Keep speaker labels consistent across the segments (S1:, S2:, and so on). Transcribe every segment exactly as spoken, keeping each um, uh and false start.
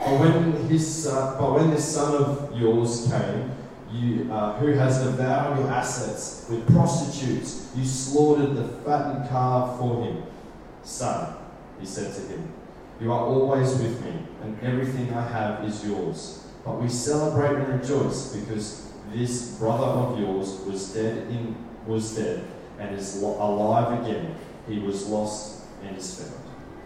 S1: But when his, uh, but when this son of yours came, you, uh, who has devoured your assets with prostitutes, you slaughtered the fattened calf for him. Son, he said to him, you are always with me, and everything I have is yours. But we celebrate and rejoice because this brother of yours was dead, in, was dead and is lo- alive again. He was lost and is found.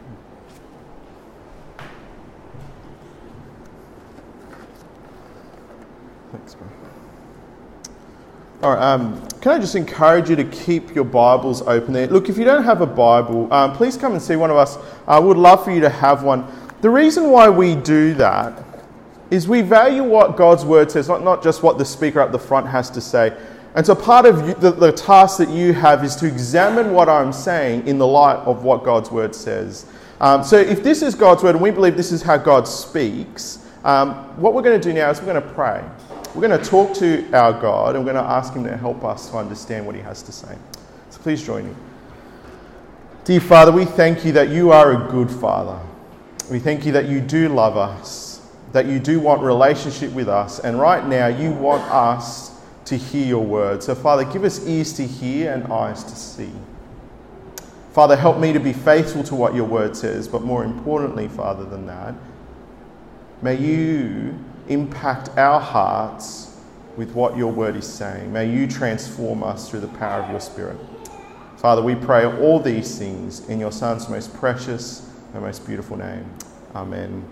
S2: Thanks, bro. All right, um, can I just encourage you to keep your Bibles open there? Look, if you don't have a Bible, um, please come and see one of us. I would love for you to have one. The reason why we do that is we value what God's Word says, not, not just what the speaker up the front has to say. And so part of you, the, the task that you have is to examine what I'm saying in the light of what God's Word says. Um, so if this is God's Word, and we believe this is how God speaks, um, what we're going to do now is we're going to pray. We're going to talk to our God, and we're going to ask him to help us to understand what he has to say. So please join me. Dear Father, we thank you that you are a good Father. We thank you that you do love us, that you do want relationship with us, and right now you want us to hear your word. So Father, give us ears to hear and eyes to see. Father, help me to be faithful to what your word says, but more importantly, Father, than that, may you impact our hearts with what your word is saying. May you transform us through the power of your Spirit. Father, we pray all these things in your Son's most precious and most beautiful name. Amen.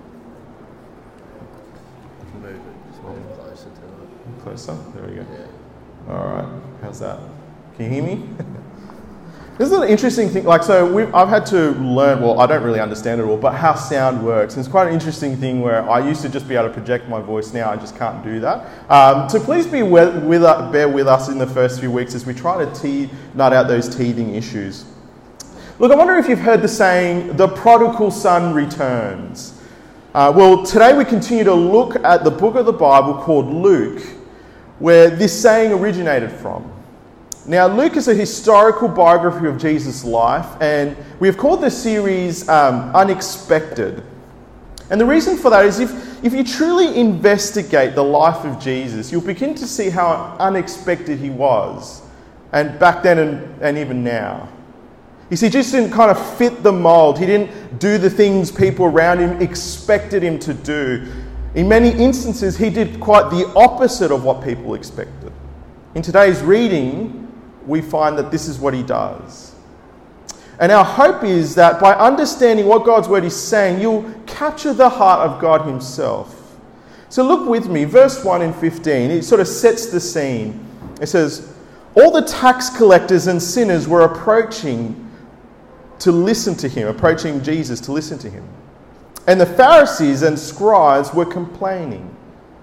S3: Move it, just move closer to it.
S2: Closer? There we go.
S3: Yeah.
S2: All right. How's that? Can you hear me? This is an interesting thing. Like, so we've, I've had to learn, well, I don't really understand it all, but how sound works. And it's quite an interesting thing where I used to just be able to project my voice. Now I just can't do that. Um, so please be with, with, uh, bear with us in the first few weeks as we try to te- nut out those teething issues. Look, I wonder if you've heard the saying, the prodigal son returns. Uh, well, today we continue to look at the book of the Bible called Luke, where this saying originated from. Now, Luke is a historical biography of Jesus' life, and we have called this series um, Unexpected. And the reason for that is if, if you truly investigate the life of Jesus, you'll begin to see how unexpected he was, and back then and, and even now. You see, Jesus didn't kind of fit the mold. He didn't do the things people around him expected him to do. In many instances, he did quite the opposite of what people expected. In today's reading, we find that this is what he does. And our hope is that by understanding what God's word is saying, you'll capture the heart of God himself. So look with me, verse one and fifteen, it sort of sets the scene. It says, all the tax collectors and sinners were approaching to listen to him, approaching Jesus to listen to him. And the Pharisees and scribes were complaining.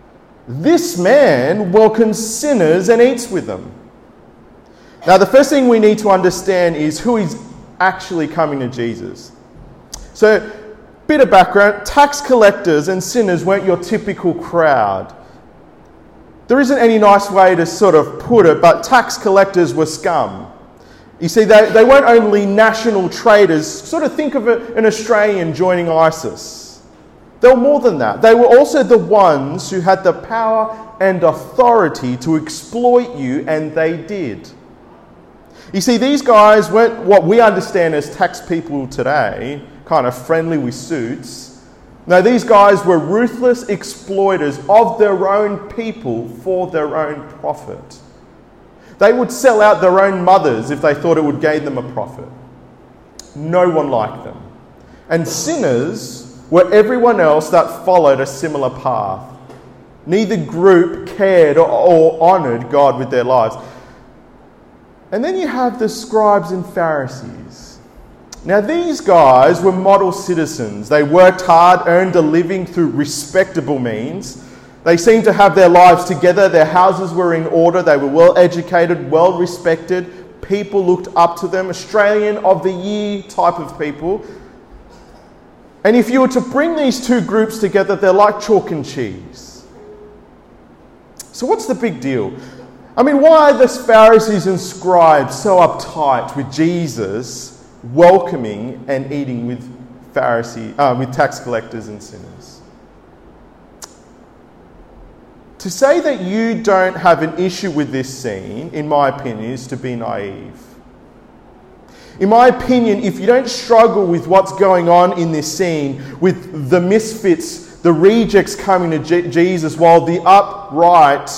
S2: This man welcomes sinners and eats with them. Now, the first thing we need to understand is who is actually coming to Jesus. So, bit of background, tax collectors and sinners weren't your typical crowd. There isn't any nice way to sort of put it, but tax collectors were scum. You see, they, they weren't only national traitors. Sort of think of it, an Australian joining ISIS. They were more than that. They were also the ones who had the power and authority to exploit you, and they did. You see, these guys weren't what we understand as tax people today, kind of friendly with suits. No, these guys were ruthless exploiters of their own people for their own profit. They would sell out their own mothers if they thought it would gain them a profit. No one liked them. And sinners were everyone else that followed a similar path. Neither group cared or, or honoured God with their lives. And then you have the scribes and Pharisees. Now, these guys were model citizens. They worked hard, earned a living through respectable means. They seemed to have their lives together. Their houses were in order. They were well educated, well respected. People looked up to them. Australian of the year type of people. And if you were to bring these two groups together, they're like chalk and cheese. So what's the big deal? I mean, why are the Pharisees and scribes so uptight with Jesus welcoming and eating with Pharisee, uh, with tax collectors and sinners? To say that you don't have an issue with this scene, in my opinion, is to be naive. In my opinion, if you don't struggle with what's going on in this scene, with the misfits, the rejects coming to Je- Jesus, while the upright,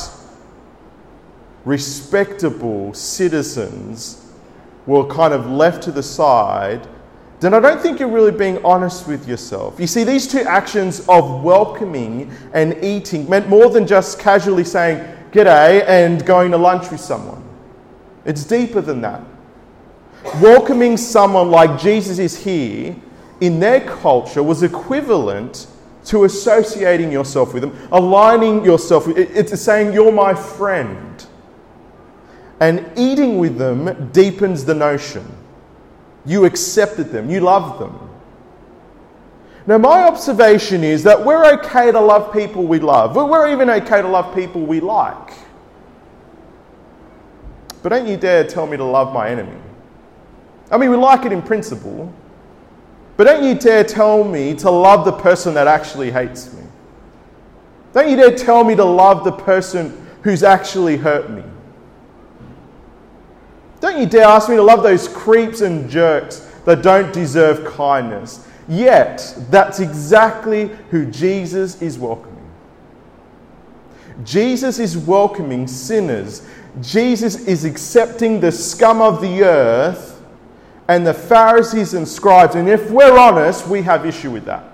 S2: respectable citizens were kind of left to the side, then I don't think you're really being honest with yourself. You see, these two actions of welcoming and eating meant more than just casually saying, "G'day," and going to lunch with someone. It's deeper than that. Welcoming someone like Jesus is here, in their culture, was equivalent to associating yourself with them, aligning yourself with it. It's saying, "You're my friend." And eating with them deepens the notion. You accepted them. You loved them. Now, my observation is that we're okay to love people we love. We're even okay to love people we like. But don't you dare tell me to love my enemy. I mean, we like it in principle. But don't you dare tell me to love the person that actually hates me. Don't you dare tell me to love the person who's actually hurt me. Don't you dare ask me to love those creeps and jerks that don't deserve kindness. Yet, that's exactly who Jesus is welcoming. Jesus is welcoming sinners. Jesus is accepting the scum of the earth and the Pharisees and scribes. And if we're honest, we have issue with that.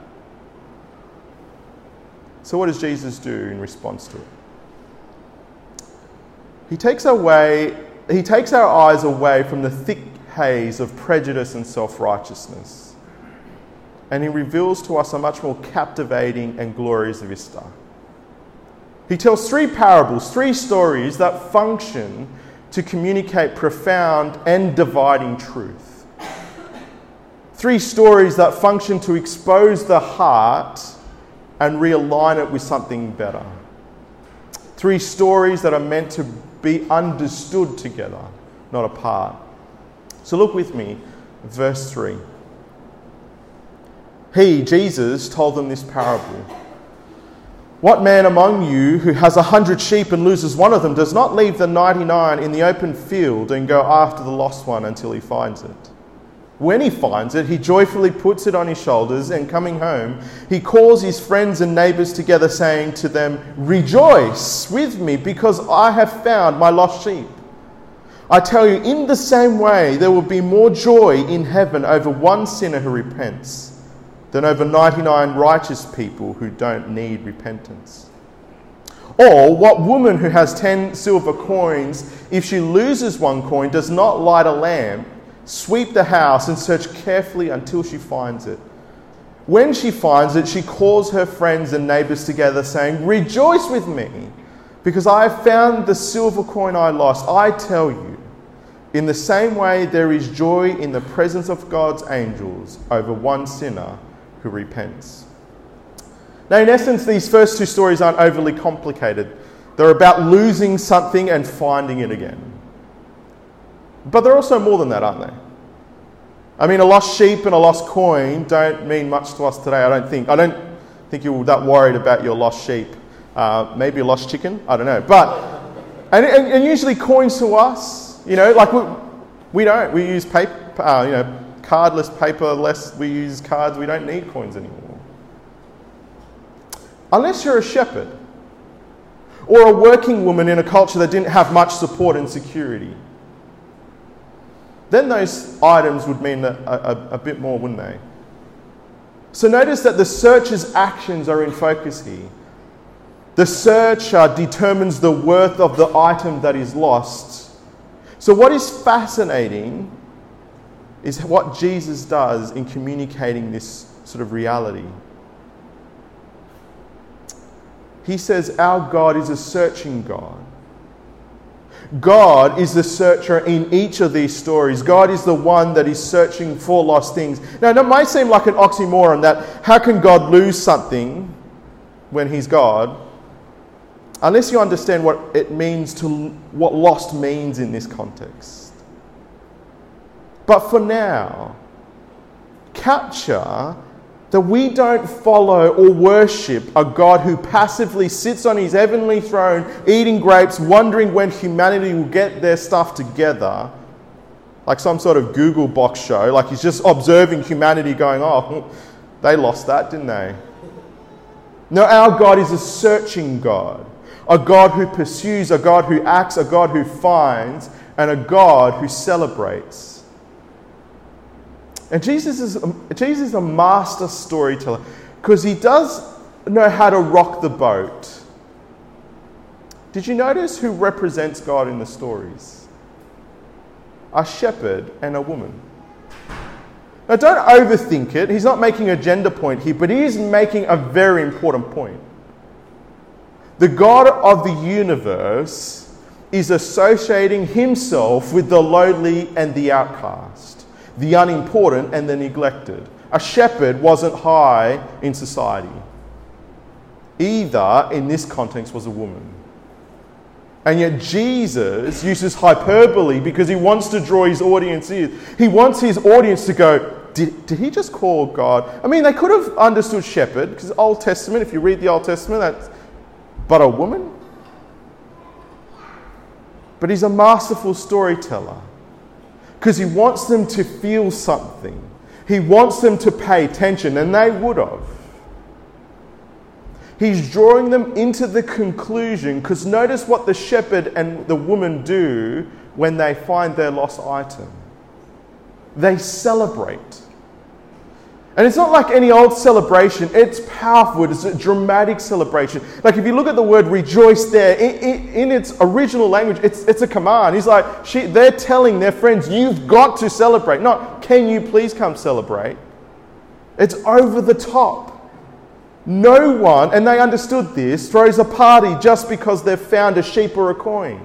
S2: So what does Jesus do in response to it? He takes away He takes our eyes away from the thick haze of prejudice and self-righteousness, and he reveals to us a much more captivating and glorious vista. He tells three parables, three stories that function to communicate profound and dividing truth. Three stories that function to expose the heart and realign it with something better. Three stories that are meant to be understood together, not apart. So look with me, verse three. He, Jesus, told them this parable. What man among you who has a hundred sheep and loses one of them does not leave the ninety-nine in the open field and go after the lost one until he finds it? When he finds it, he joyfully puts it on his shoulders, and coming home, he calls his friends and neighbours together, saying to them, "Rejoice with me, because I have found my lost sheep." I tell you, in the same way, there will be more joy in heaven over one sinner who repents than over ninety-nine righteous people who don't need repentance. Or what woman who has ten silver coins, if she loses one coin, does not light a lamp, sweep the house, and search carefully until she finds it? When she finds it, she calls her friends and neighbours together, saying, "Rejoice with me, because I have found the silver coin I lost." I tell you, in the same way there is joy in the presence of God's angels over one sinner who repents. Now, in essence, these first two stories aren't overly complicated. They're about losing something and finding it again. But they're also more than that, aren't they? I mean, a lost sheep and a lost coin don't mean much to us today, I don't think. I don't think you're that worried about your lost sheep. Uh, maybe a lost chicken, I don't know. But, and, and, and usually coins to us, you know, like we, we don't. We use paper, uh, you know, cardless, paperless. We use cards. We don't need coins anymore. Unless you're a shepherd or a working woman in a culture that didn't have much support and security. Then those items would mean a, a, a bit more, wouldn't they? So notice that the searcher's actions are in focus here. The searcher determines the worth of the item that is lost. So what is fascinating is what Jesus does in communicating this sort of reality. He says our God is a searching God. God is the searcher in each of these stories. God is the one that is searching for lost things. Now, it might seem like an oxymoron that how can God lose something when he's God? Unless you understand what it means to, what lost means in this context. But for now, capture that we don't follow or worship a God who passively sits on his heavenly throne, eating grapes, wondering when humanity will get their stuff together, like some sort of Google box show, like he's just observing humanity going, oh, they lost that, didn't they? No, our God is a searching God, a God who pursues, a God who acts, a God who finds, and a God who celebrates. And Jesus is, Jesus is a master storyteller because he does know how to rock the boat. Did you notice who represents God in the stories? A shepherd and a woman. Now don't overthink it. He's not making a gender point here, but he is making a very important point. The God of the universe is associating himself with the lowly and the outcast, the unimportant and the neglected. A shepherd wasn't high in society. Either, in this context, was a woman. And yet Jesus uses hyperbole because he wants to draw his audience in. He wants his audience to go, did, did he just call God? I mean, they could have understood shepherd, because Old Testament, if you read the Old Testament, that's, but a woman? But he's a masterful storyteller because he wants them to feel something. He wants them to pay attention, and they would have. He's drawing them into the conclusion, because notice what the shepherd and the woman do when they find their lost item. They celebrate. And it's not like any old celebration. It's powerful. It's a dramatic celebration. Like if you look at the word rejoice there, in, in, in its original language, it's, it's a command. He's like, she, they're telling their friends, you've got to celebrate. Not, can you please come celebrate? It's over the top. No one, and they understood this, throws a party just because they've found a sheep or a coin.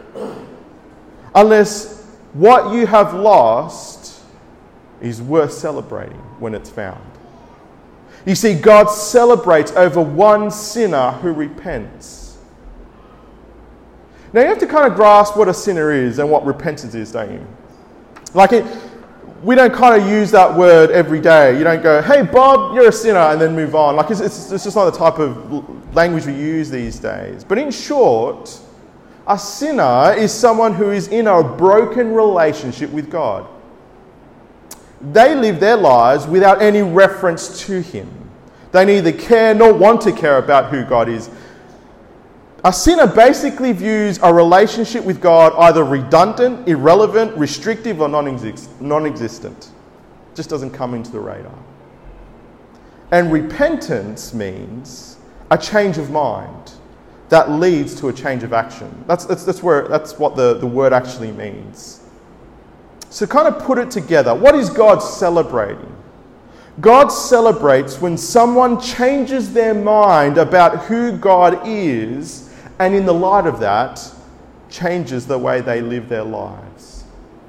S2: Unless what you have lost is worth celebrating when it's found. You see, God celebrates over one sinner who repents. Now you have to kind of grasp what a sinner is and what repentance is, don't you? Like it, we don't kind of use that word every day. You don't go, hey Bob, you're a sinner, and then move on. Like it's, it's, it's just not the type of language we use these days. But in short, a sinner is someone who is in a broken relationship with God. They live their lives without any reference to him. They neither care nor want to care about who God is. A sinner basically views a relationship with God either redundant, irrelevant, restrictive, or non-existent. It just doesn't come into the radar. And repentance means a change of mind that leads to a change of action. That's, that's, that's, where, that's what the, the word actually means. So kind of put it together. What is God celebrating? God celebrates when someone changes their mind about who God is, and in the light of that, changes the way they live their lives.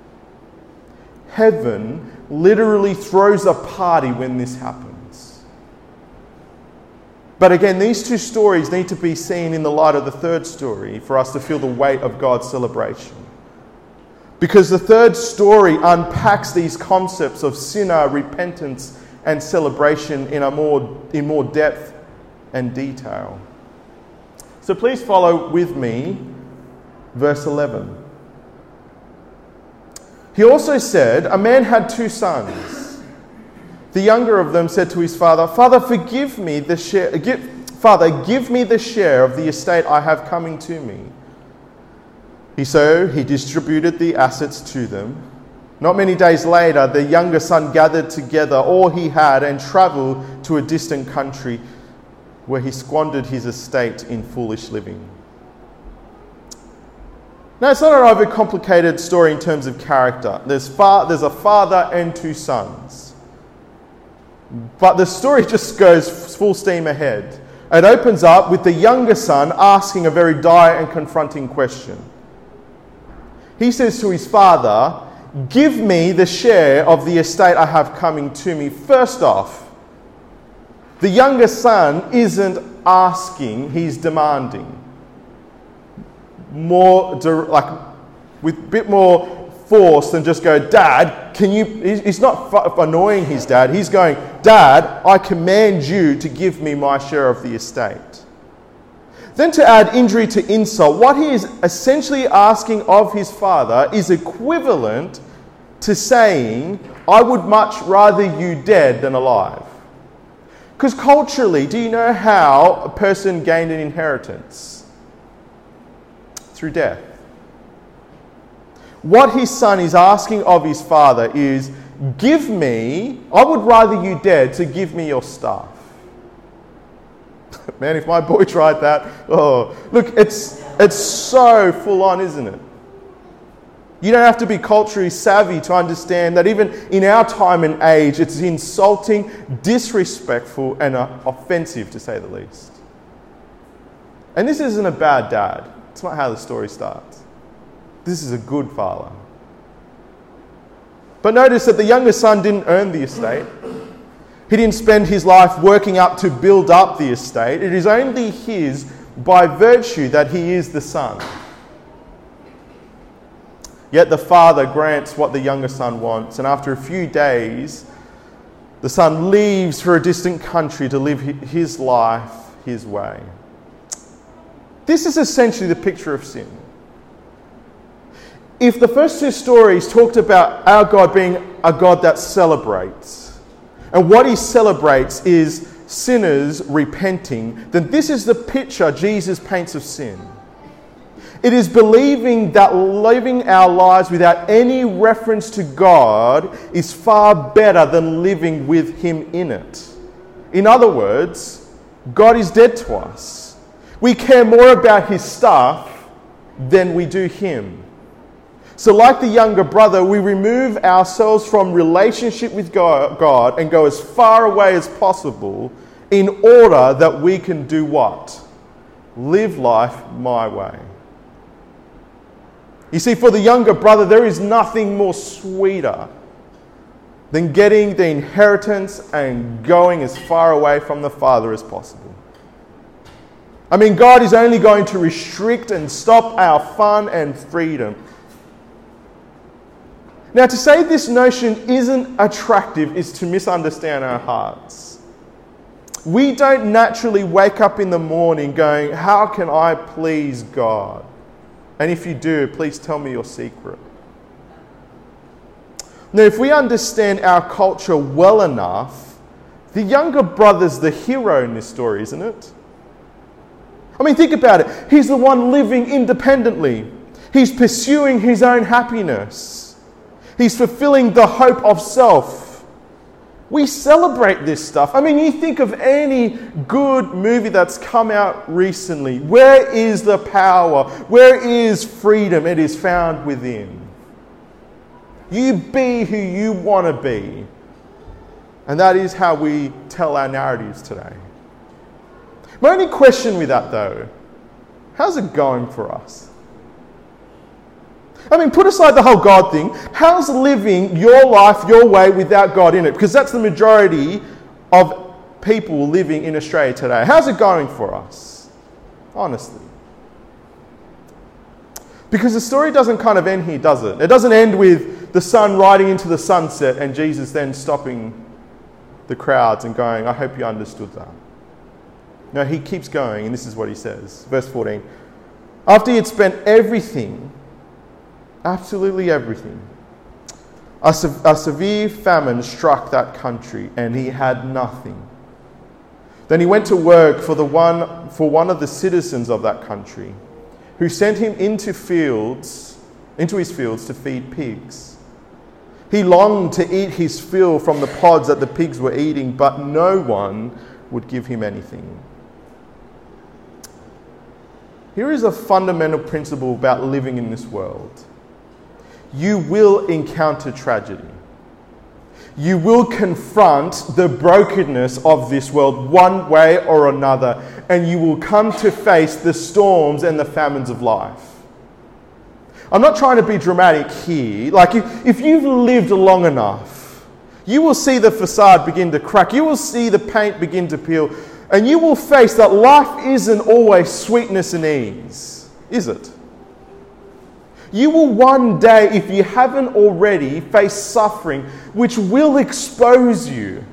S2: Heaven literally throws a party when this happens. But again, these two stories need to be seen in the light of the third story for us to feel the weight of God's celebration. Because the third story unpacks these concepts of sinner, repentance, and celebration in a more in more depth and detail. So please follow with me verse eleven. He also said, a man had two sons. The younger of them said to his father, Father, forgive me the share give, Father, give me the share of the estate I have coming to me. He so he distributed the assets to them. Not many days later, the younger son gathered together all he had and travelled to a distant country where he squandered his estate in foolish living. Now, it's not an overcomplicated story in terms of character. There's, fa- there's a father and two sons. But the story just goes full steam ahead. It opens up with the younger son asking a very dire and confronting question. He says to his father, give me the share of the estate I have coming to me. First off, the younger son isn't asking, he's demanding. More, like, with a bit more force than just go, Dad, can you... He's not f- annoying his dad. He's going, Dad, I command you to give me my share of the estate. Then to add injury to insult, what he is essentially asking of his father is equivalent to saying, I would much rather you dead than alive. Because culturally, do you know how a person gained an inheritance? Through death. What his son is asking of his father is, give me, I would rather you dead, to give me your stuff. Man, if my boy tried that, oh, look, it's it's so full on, isn't it? You don't have to be culturally savvy to understand that even in our time and age, it's insulting, disrespectful, and uh, offensive, to say the least. And this isn't a bad dad. It's not how the story starts. This is a good father. But notice that the younger son didn't earn the estate. He didn't spend his life working up to build up the estate. It is only his by virtue that he is the son. Yet the father grants what the younger son wants, and after a few days, the son leaves for a distant country to live his life his way. This is essentially the picture of sin. If the first two stories talked about our God being a God that celebrates, and what he celebrates is sinners repenting, then this is the picture Jesus paints of sin. It is believing that living our lives without any reference to God is far better than living with him in it. In other words, God is dead to us. We care more about his stuff than we do him. So like the younger brother, we remove ourselves from relationship with God and go as far away as possible in order that we can do what? Live life my way. You see, for the younger brother, there is nothing more sweeter than getting the inheritance and going as far away from the father as possible. I mean, God is only going to restrict and stop our fun and freedom. Now, to say this notion isn't attractive is to misunderstand our hearts. We don't naturally wake up in the morning going, how can I please God? And if you do, please tell me your secret. Now, if we understand our culture well enough, the younger brother's the hero in this story, isn't it? I mean, think about it. He's the one living independently. He's pursuing his own happiness. He's fulfilling the hope of self. We celebrate this stuff. I mean, you think of any good movie that's come out recently. Where is the power? Where is freedom? It is found within. You be who you want to be. And that is how we tell our narratives today. My only question with that, though, how's it going for us? I mean, put aside the whole God thing. How's living your life your way without God in it? Because that's the majority of people living in Australia today. How's it going for us? Honestly. Because the story doesn't kind of end here, does it? It doesn't end with the sun riding into the sunset and Jesus then stopping the crowds and going, I hope you understood that. No, he keeps going, and this is what he says. Verse fourteen. After he had spent everything, absolutely everything, a, se- a severe famine struck that country, and he had nothing. Then he went to work for the one for one of the citizens of that country, who sent him into fields, into his fields to feed pigs. He longed to eat his fill from the pods that the pigs were eating, but no one would give him anything. Here is a fundamental principle about living in this world. You will encounter tragedy. You will confront the brokenness of this world one way or another, and you will come to face the storms and the famines of life. I'm not trying to be dramatic here. Like, if, if you've lived long enough, you will see the facade begin to crack. You will see the paint begin to peel. And you will face that life isn't always sweetness and ease, is it? You will one day, if you haven't already, face suffering which will expose you.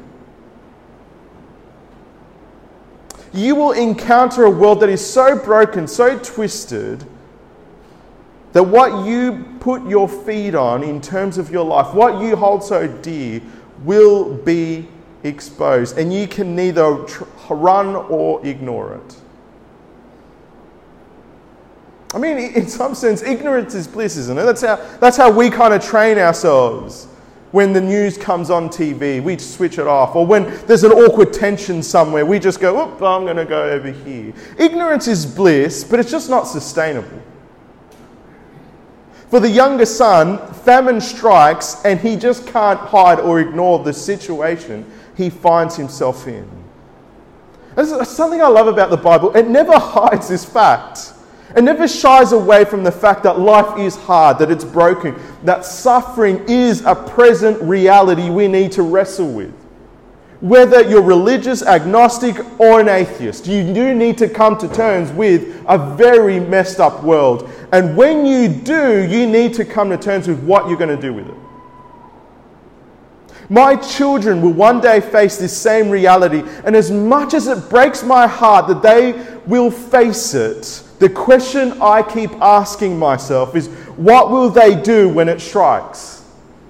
S2: You will encounter a world that is so broken, so twisted, that what you put your feet on in terms of your life, what you hold so dear, will be exposed. And you can neither tr- run or ignore it. I mean, in some sense, ignorance is bliss, isn't it? That's how, that's how we kind of train ourselves. When the news comes on T V, we switch it off. Or when there's an awkward tension somewhere, we just go, "Oop, I'm going to go over here." Ignorance is bliss, but it's just not sustainable. For the younger son, famine strikes and he just can't hide or ignore the situation he finds himself in. That's something I love about the Bible. It never hides this fact. It never shies away from the fact that life is hard, that it's broken, that suffering is a present reality we need to wrestle with. Whether you're religious, agnostic, or an atheist, you do need to come to terms with a very messed up world. And when you do, you need to come to terms with what you're going to do with it. My children will one day face this same reality, and as much as it breaks my heart that they will face it, the question I keep asking myself is, what will they do when it strikes?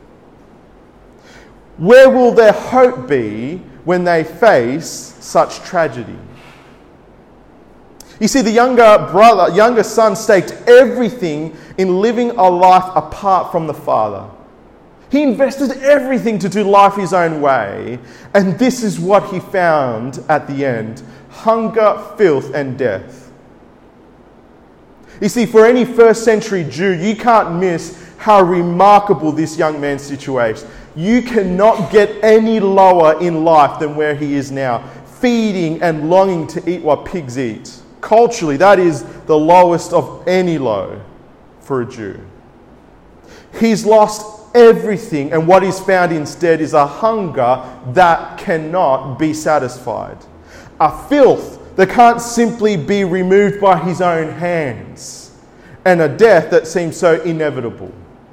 S2: Where will their hope be when they face such tragedy? You see, the younger brother, younger son staked everything in living a life apart from the father. He invested everything to do life his own way, and this is what he found at the end: hunger, filth, and death. You see, for any first century Jew, you can't miss how remarkable this young man's situation. You cannot get any lower in life than where he is now, feeding and longing to eat what pigs eat. Culturally, that is the lowest of any low for a Jew. He's lost everything, and what he's found instead is a hunger that cannot be satisfied. A filth that can't simply be removed by his own hands, and a death that seems so inevitable.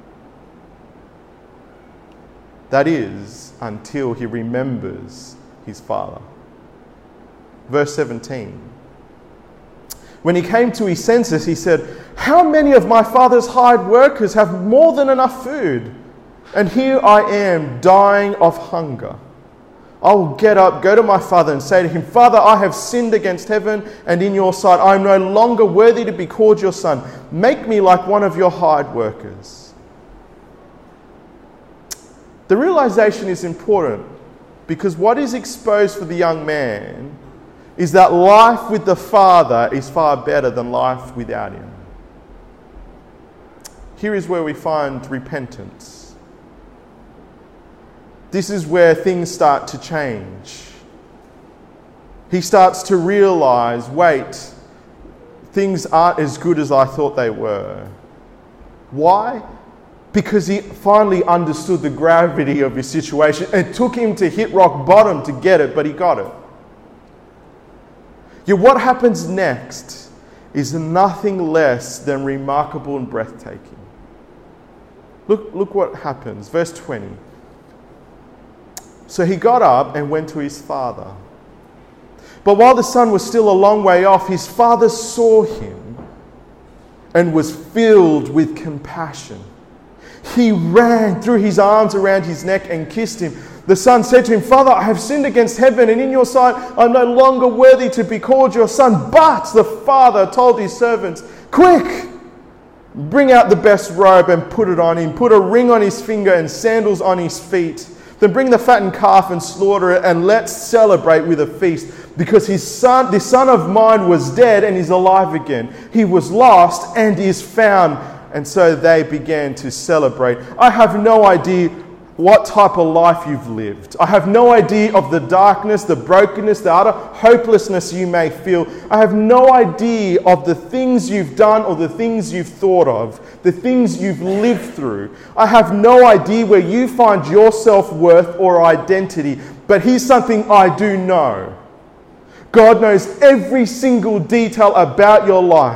S2: That is, until he remembers his father. Verse seventeen. When he came to his senses, he said, "How many of my father's hired workers have more than enough food? And here I am dying of hunger. I will get up, go to my father and say to him, 'Father, I have sinned against heaven and in your sight. I am no longer worthy to be called your son. Make me like one of your hired workers.'" The realization is important because what is exposed for the young man is that life with the Father is far better than life without him. Here is where we find repentance. This is where things start to change. He starts to realize, wait, things aren't as good as I thought they were. Why? Because he finally understood the gravity of his situation. It took him to hit rock bottom to get it, but he got it. Yet what happens next is nothing less than remarkable and breathtaking. Look, look what happens. Verse twenty. So he got up and went to his father. But while the son was still a long way off, his father saw him and was filled with compassion. He ran, threw his arms around his neck and kissed him. The son said to him, "Father, I have sinned against heaven and in your sight. I'm no longer worthy to be called your son." But the father told his servants, "Quick, bring out the best robe and put it on him. Put a ring on his finger and sandals on his feet. Then bring the fattened calf and slaughter it, and let's celebrate with a feast. Because his son, this son of mine was dead and is alive again. He was lost and is found." And so they began to celebrate. I have no idea what type of life you've lived. I have no idea of the darkness, the brokenness, the utter hopelessness you may feel. I have no idea of the things you've done or the things you've thought of, the things you've lived through. I have no idea where you find your self-worth or identity. But here's something I do know. God knows every single detail about your life.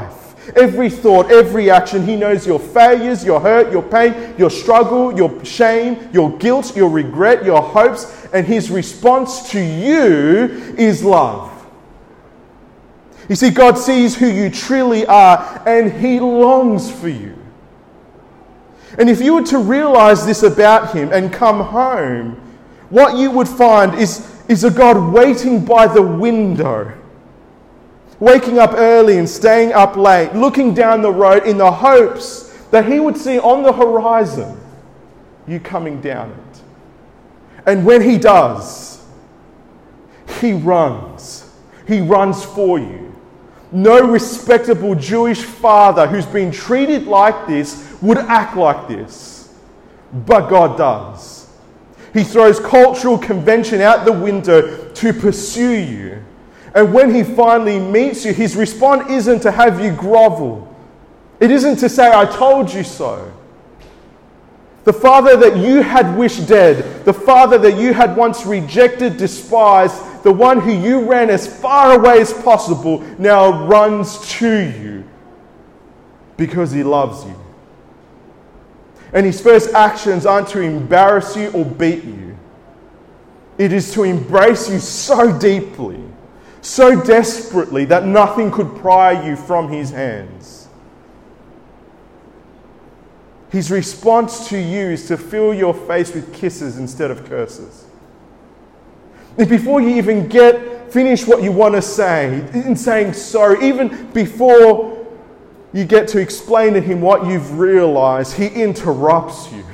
S2: Every thought, every action. He knows your failures, your hurt, your pain, your struggle, your shame, your guilt, your regret, your hopes. And his response to you is love. You see, God sees who you truly are and he longs for you. And if you were to realize this about him and come home, what you would find is, is a God waiting by the window, waking up early and staying up late, looking down the road in the hopes that he would see on the horizon you coming down it. And when he does, he runs. He runs for you. No respectable Jewish father who's been treated like this would act like this. But God does. He throws cultural convention out the window to pursue you. And when he finally meets you, his response isn't to have you grovel. It isn't to say, I told you so. The father that you had wished dead, the father that you had once rejected, despised, the one who you ran as far away as possible, now runs to you because he loves you. And his first actions aren't to embarrass you or beat you. It is to embrace you so deeply, so desperately that nothing could pry you from his hands. His response to you is to fill your face with kisses instead of curses. And before you even get finish what you want to say, in saying sorry, even before you get to explain to him what you've realized, he interrupts you.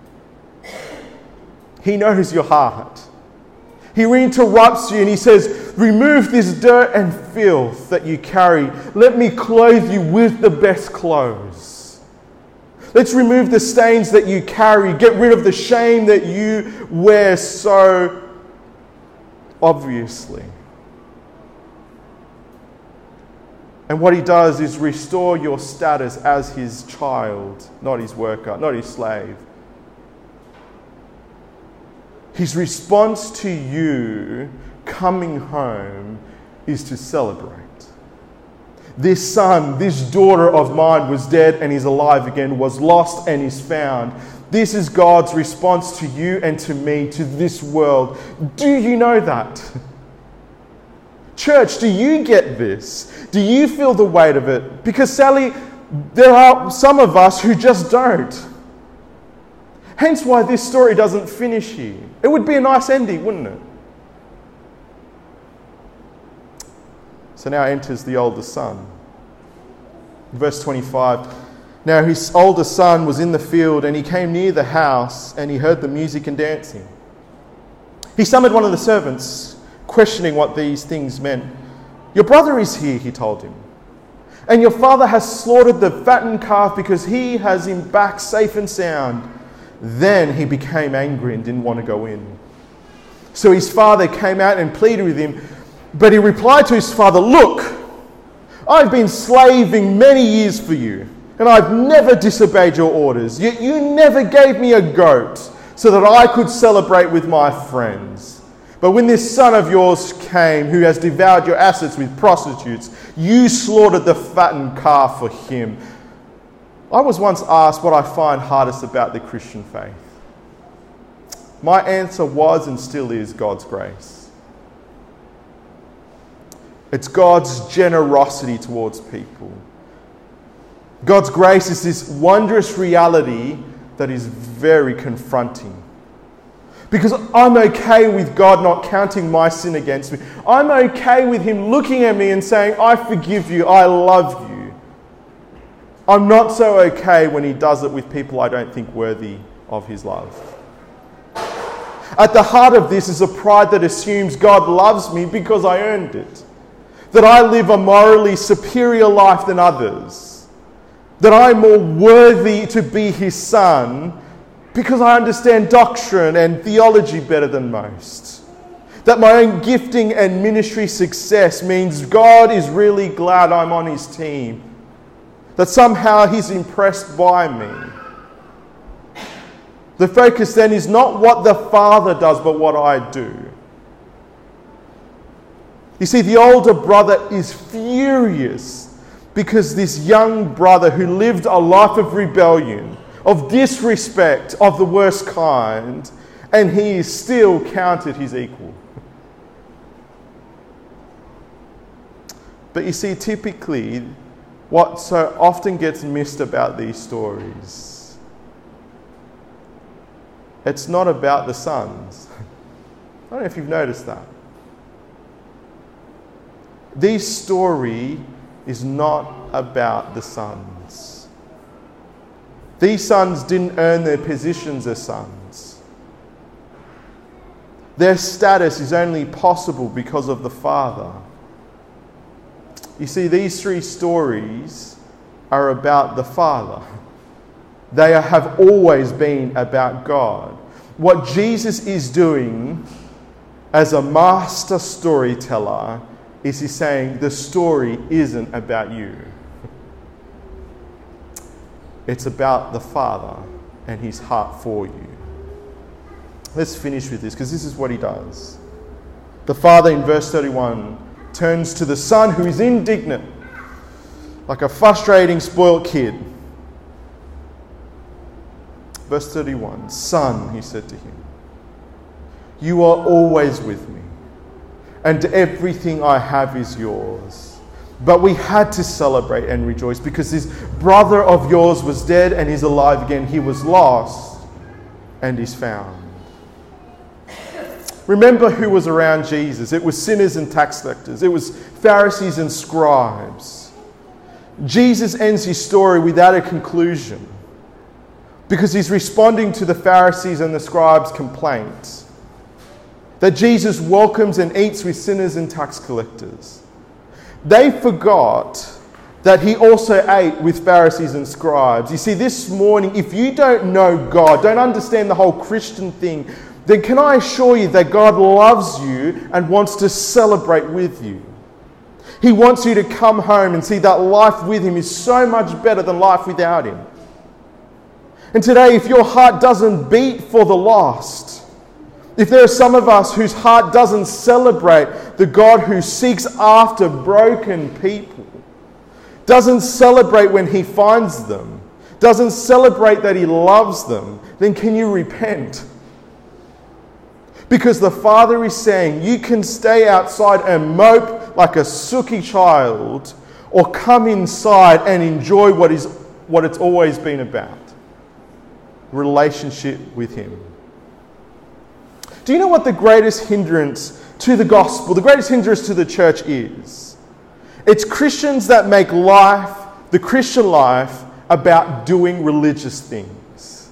S2: He knows your heart. He interrupts you and he says, remove this dirt and filth that you carry. Let me clothe you with the best clothes. Let's remove the stains that you carry. Get rid of the shame that you wear so obviously. And what he does is restore your status as his child, not his worker, not his slave. His response to you coming home is to celebrate. This son, this daughter of mine was dead and is alive again, was lost and is found. This is God's response to you and to me, to this world. Do you know that? Church, do you get this? Do you feel the weight of it? Because Sally, there are some of us who just don't. Hence why this story doesn't finish here. It would be a nice ending, wouldn't it? So now enters the older son. Verse twenty-five. Now his older son was in the field, and he came near the house, and he heard the music and dancing. He summoned one of the servants, questioning what these things meant. Your brother is here, he told him, and your father has slaughtered the fattened calf because he has him back safe and sound. Then he became angry and didn't want to go in. So his father came out and pleaded with him, but he replied to his father, look, I've been slaving many years for you, and I've never disobeyed your orders, yet you never gave me a goat so that I could celebrate with my friends. But when this son of yours came, who has devoured your assets with prostitutes, you slaughtered the fattened calf for him. I was once asked what I find hardest about the Christian faith. My answer was and still is God's grace. It's God's generosity towards people. God's grace is this wondrous reality that is very confronting. Because I'm okay with God not counting my sin against me. I'm okay with him looking at me and saying, I forgive you, I love you. I'm not so okay when he does it with people I don't think worthy of his love. At the heart of this is a pride that assumes God loves me because I earned it. That I live a morally superior life than others. That I'm more worthy to be his son because I understand doctrine and theology better than most. That my own gifting and ministry success means God is really glad I'm on his team. That somehow he's impressed by me. The focus then is not what the Father does, but what I do. You see, the older brother is furious because this young brother who lived a life of rebellion, of disrespect of the worst kind, and he is still counted his equal. But you see, typically, what so often gets missed about these stories, it's not about the sons. I don't know if you've noticed that. This story is not about the sons. These sons didn't earn their positions as sons. Their status is only possible because of the Father. You see, these three stories are about the Father. They have always been about God. What Jesus is doing as a master storyteller is he's saying the story isn't about you. It's about the Father and his heart for you. Let's finish with this, because this is what he does. The Father in verse thirty-one turns to the Son, who is indignant, like a frustrating, spoiled kid. Verse thirty-one, "Son," he said to him, "you are always with me, and everything I have is yours. But we had to celebrate and rejoice because this brother of yours was dead and is alive again. He was lost and is found." Remember who was around Jesus. It was sinners and tax collectors. It was Pharisees and scribes. Jesus ends his story without a conclusion because he's responding to the Pharisees and the scribes' complaints that Jesus welcomes and eats with sinners and tax collectors. They forgot that he also ate with Pharisees and scribes. You see, this morning, if you don't know God, don't understand the whole Christian thing, then can I assure you that God loves you and wants to celebrate with you. He wants you to come home and see that life with him is so much better than life without him. And today, if your heart doesn't beat for the lost, if there are some of us whose heart doesn't celebrate the God who seeks after broken people, doesn't celebrate when he finds them, doesn't celebrate that he loves them, then can you repent? Because the Father is saying you can stay outside and mope like a sooky child, or come inside and enjoy what is what it's always been about. Relationship with him. Do you know what the greatest hindrance to the gospel, the greatest hindrance to the church is? It's Christians that make life, the Christian life, about doing religious things.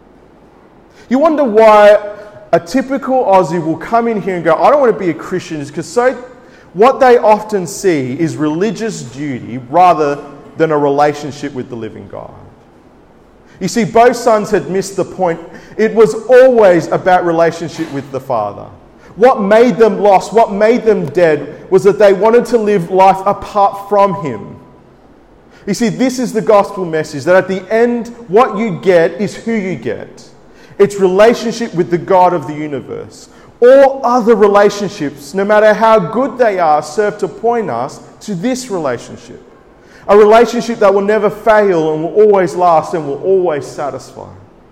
S2: You wonder why a typical Aussie will come in here and go, "I don't want to be a Christian," because so what they often see is religious duty rather than a relationship with the living God. You see, both sons had missed the point. It was always about relationship with the Father. What made them lost, what made them dead, was that they wanted to live life apart from him. You see, this is the gospel message, that at the end, what you get is who you get. It's relationship with the God of the universe. All other relationships, no matter how good they are, serve to point us to this relationship. A relationship that will never fail and will always last and will always satisfy.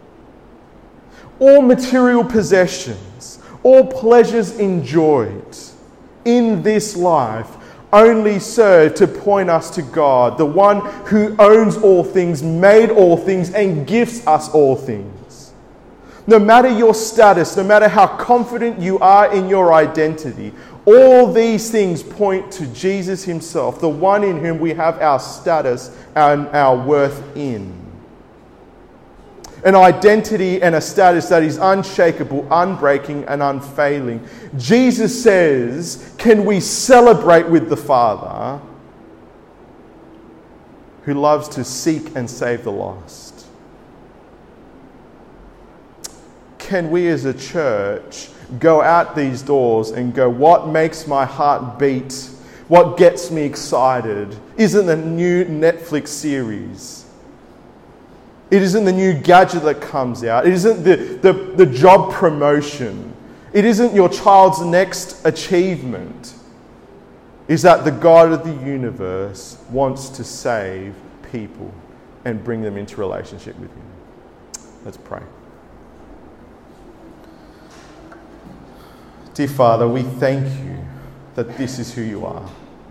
S2: All material possessions, all pleasures enjoyed in this life only serve to point us to God, the one who owns all things, made all things, and gives us all things. No matter your status, no matter how confident you are in your identity, all these things point to Jesus himself, the one in whom we have our status and our worth in. An identity and a status that is unshakable, unbreaking, and unfailing. Jesus says, can we celebrate with the Father who loves to seek and save the lost? Can we as a church go out these doors and go, what makes my heart beat? What gets me excited isn't the new Netflix series. It isn't the new gadget that comes out. It isn't the, the, the job promotion. It isn't your child's next achievement. is that the God of the universe wants to save people and bring them into relationship with him. Let's pray. Dear Father, we thank you that this is who you are.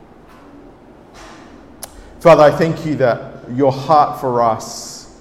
S2: Father, I thank you that your heart for us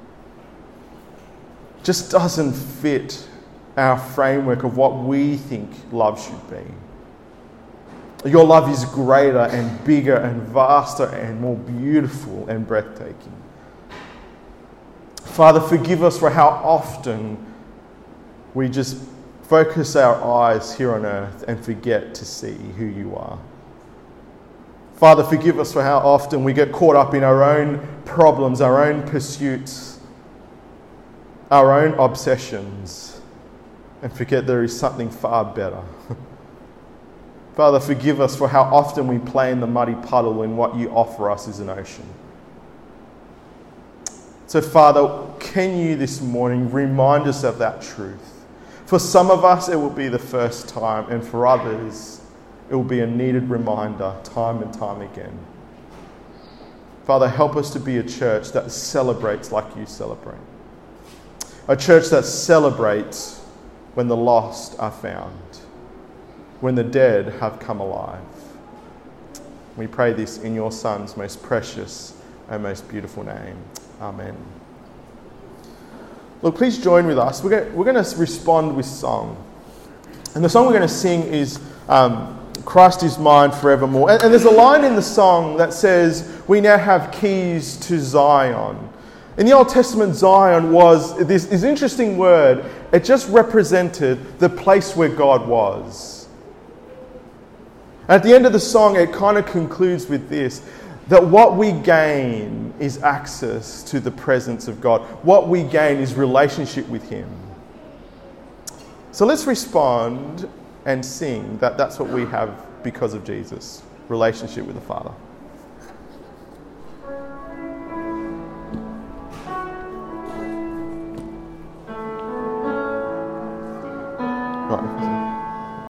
S2: just doesn't fit our framework of what we think love should be. Your love is greater and bigger and vaster and more beautiful and breathtaking. Father, forgive us for how often we just focus our eyes here on earth and forget to see who you are. Father, forgive us for how often we get caught up in our own problems, our own pursuits, our own obsessions, and forget there is something far better. Father, forgive us for how often we play in the muddy puddle when what you offer us is an ocean. So, Father, can you this morning remind us of that truth? For some of us, it will be the first time, and for others, it will be a needed reminder time and time again. Father, help us to be a church that celebrates like you celebrate. A church that celebrates when the lost are found, when the dead have come alive. We pray this in your Son's most precious and most beautiful name. Amen. Look, please join with us. We're going, we're going to respond with song. And the song we're going to sing is um, Christ is Mine Forevermore. And, and there's a line in the song that says, we now have keys to Zion. In the Old Testament, Zion was this, this interesting word. It just represented the place where God was. At the end of the song, it kind of concludes with this, that what we gain is access to the presence of God. What we gain is relationship with him. So let's respond and sing that that's what we have because of Jesus, relationship with the Father. Right.